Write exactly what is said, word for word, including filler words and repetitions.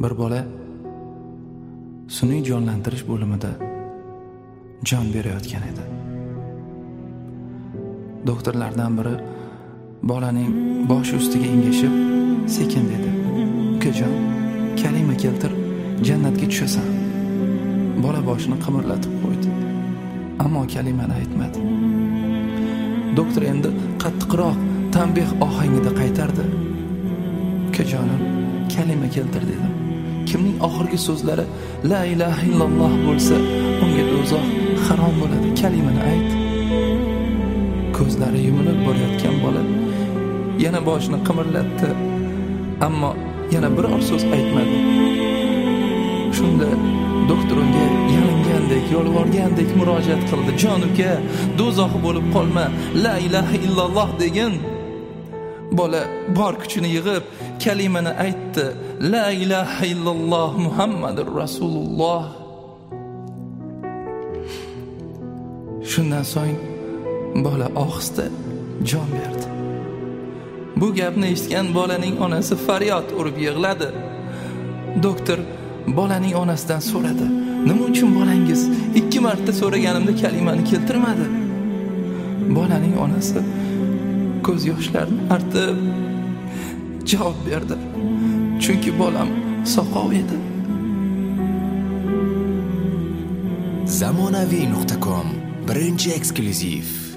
Bir bola sun'iy jonlantirish bo'limida jon berayotgan edi. Doktorlardan biri bolaning boshi ustiga engashib, sekin dedi: "Ukajon, kalima keltir, jannatga tushasan." Bola boshini qimirlatib qo'ydi, ammo kalimani aytmadi. Doktor endi qattiqroq tanbeh ohangida qaytardi: "Ukajonim, kalima keltir" dedi. Kimning oxirgi so'zlari la ilaha illalloh bo'lsa, unga do'zax harom bo'ladi. Kalimani ayt. Ko'zlari yumilib borayotgan bola yana boshini qimirlatdi, ammo yana biror so'z aytmadi. Shunda doktor unga yalingandek, yolvorgandek murojaat qildi: "Jon uka, do'zaxi bo'lib qolma, la ilaha illalloh degin." Bola bor kuchini yig'ib kalimani aytdi: "La ilaha illalloh Muhammadur Rasululloh." Shundan so'ng bola ohista jon berdi. Bu gapni eshitgan bolaning onasi faryod urib yig'ladi. Doktor bolaning onasidan so'radi: "Nima uchun bolangiz ikki marta so'raganimda kalimani keltirmadi?" Bolaning onasi ko'z yoshlarini artib javob berdi: "Chunki bolam soqov edi." zamonaviy nuqta com birinchi eksklyuziv